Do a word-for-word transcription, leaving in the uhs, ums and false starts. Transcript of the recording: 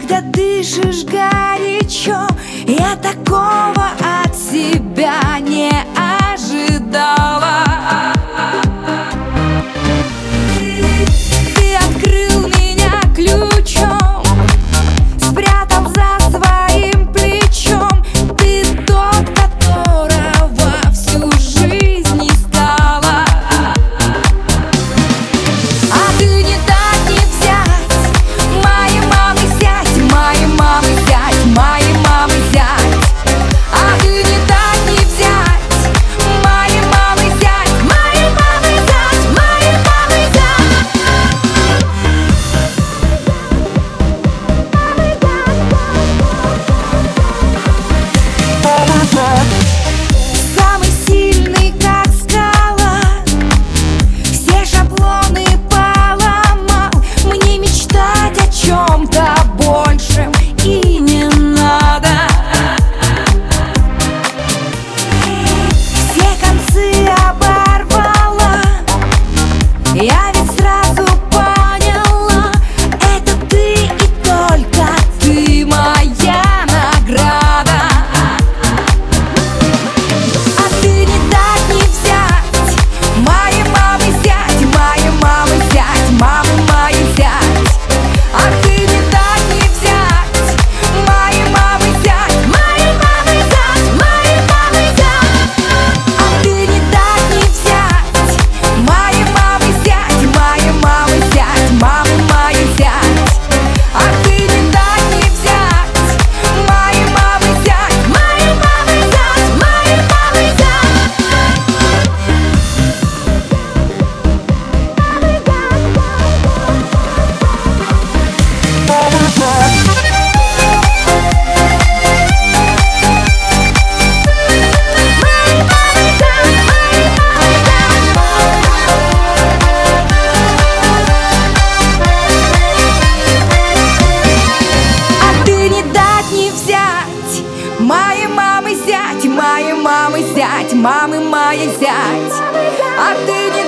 когда дышишь горячо. Я такого от себя не ожидала. Ты открыл меня ключом, спрятал за своим плечом. Ты тот, которого всю жизнь не стала. А ты не дать не взять, моей мамы зять, моей мамы зять, моей мамы зять. А ты не дать не взять, моей мамы зять, моей мамы зять, моей мамы зять. Самый сильный, как скала, все шаблоны поломал. Мне мечтать о чем-то большем и не надо. Все концы оборвала, я ведь сразу поняла, это ты и только ты моя награда. А ты не дать не взять, моей мамы зять, моей мамы зять, мамы моей зять. А ты не дать не взять, моей мамы зять, моей мамы зять, моей мамы зять. А ты не дать не взять, моей мамы зять, моей мамы зять, мамы моей зять. А ты не дать не взять, моей мамы зять, моей мамы зять, моей мамы зять. А ты не дать не взять, моей мамы зять, моей мамы зять, мамы моей зять. А ты не